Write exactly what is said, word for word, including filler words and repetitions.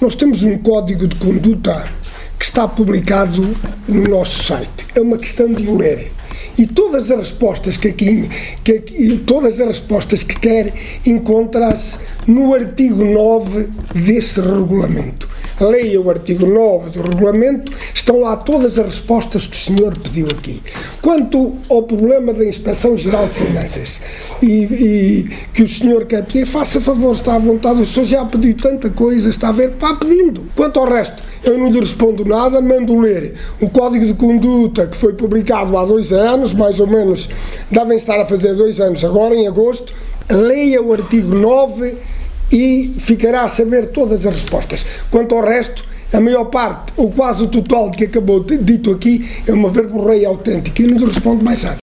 Nós temos um código de conduta que está publicado no nosso site. É uma questão de o ler. E todas as respostas que aqui, que aqui todas as respostas que quer, encontra-se no artigo nove desse regulamento. Leia o artigo nove do regulamento, estão lá todas as respostas que o senhor pediu aqui. Quanto ao problema da Inspeção Geral de Finanças e, e que o senhor quer pedir, faça favor, está à vontade, o senhor já pediu tanta coisa, está a ver, vá pedindo. Quanto ao resto, eu não lhe respondo nada, mando ler o Código de Conduta que foi publicado há dois anos, mais ou menos, devem estar a fazer dois anos agora, em agosto. Leia o artigo nove e ficará a saber todas as respostas. Quanto ao resto, a maior parte, ou quase o total que acabou de dito aqui, é uma verborreia autêntica e não lhe respondo mais nada.